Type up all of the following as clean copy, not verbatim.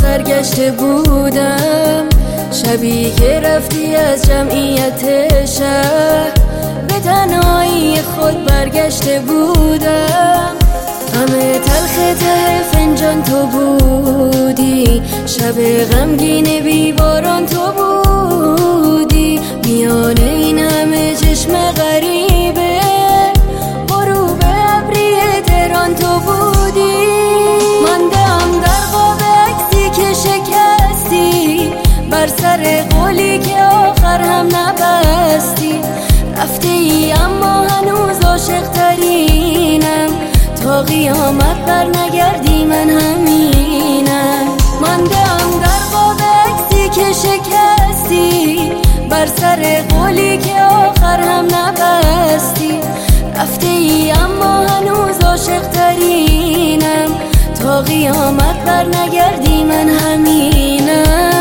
سرگشته بودم، شبی که رفتی از جمعیت شهر، به تنهایی خود برگشته بودم. همه تلخ ته فنجان تو بودی، شب غمگین بیباران تو بودی. میان این همه چشم غریبه، غروب ابری تهران تو بودی. ماندم در خواب عکسی که شکستی، بر سر قولی که آخر هم نبستی. رفته ای اما هنوز عاشق ترینم، تا قیامت بر نگردی من همینم. ماندم در خواب عکسی که شکستی، بر سر قولی که آخر هم نبستی. رفته ای اما هنوز عاشق ترینم، تا قیامت بر نگردی من همینم.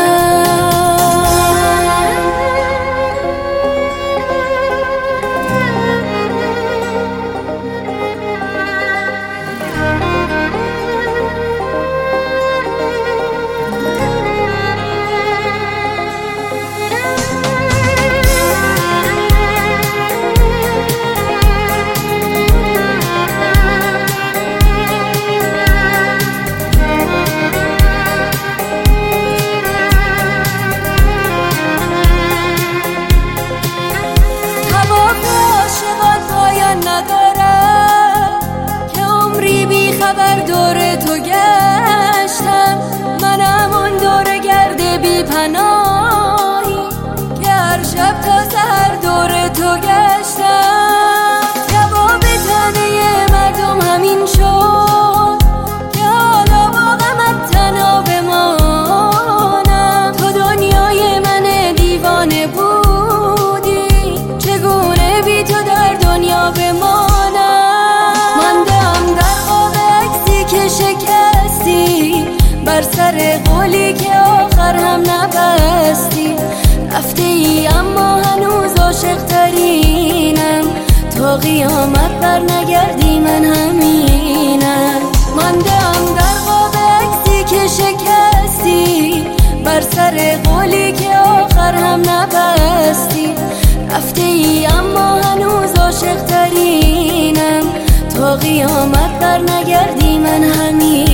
خبر دور تو گشتم، منم اون دور گرد بی پناهی که هر شب تا سحر دور تو گشتم. جواب تنه مردم همین شد که حالا با غمت تنها بمانم. تو دنیای من دیوانه بودی، چگونه بی تو در دنیا بمانم. شکستی بر سر قولی که آخر هم نبستی. رفته ای اما هنوز عاشق ترینم، تا قیامت بر نگردی من همینم. ماندم در خواب عکسی که شکستی، بر سر قولی که آخر هم نبستی. رفته ای اما هنوز عاشق ترینم، تا قیامت بر نگردی من همین.